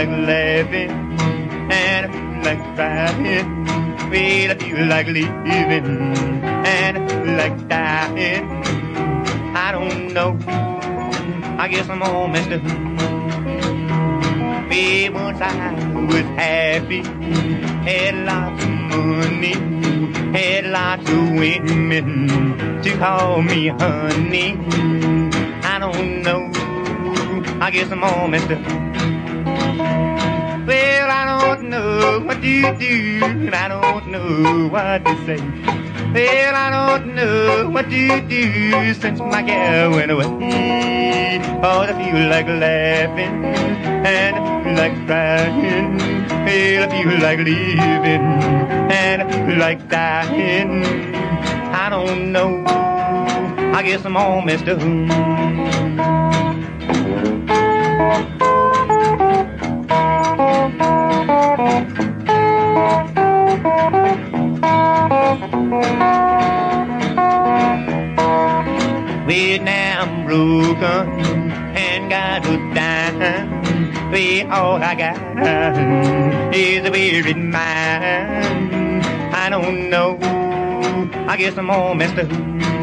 like laughing, and I feel like crying. Well, I feel like living, and I feel like dying. I don't know, I guess I'm all messed up. Well, once I was happy, had lots of money, had lots of women to call me honey. I don't know, I guess I'm all messed up. Well, I don't know what to do, and I don't know what to say. Well, I don't know what to do since my gal went away. Oh, I feel like laughing, and I feel like crying. Well, I feel like living, and I feel like dying. I don't know, I guess I'm all messed up. Well, now I'm broken and got no dime. Well, all I got is a weary mind. I don't know, I guess I'm all messed up.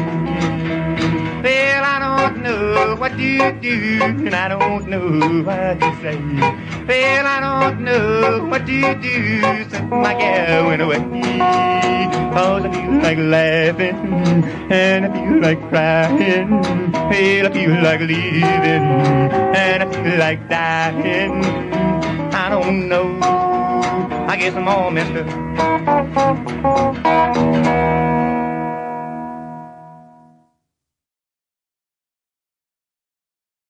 Well, I don't know what to do, and I don't know what to say. Well, I don't know what to do since my gal went away. Cause I feel like laughing, and I feel like crying. Well, I feel like living, and I feel like dying. I don't know, I guess I'm all messed up.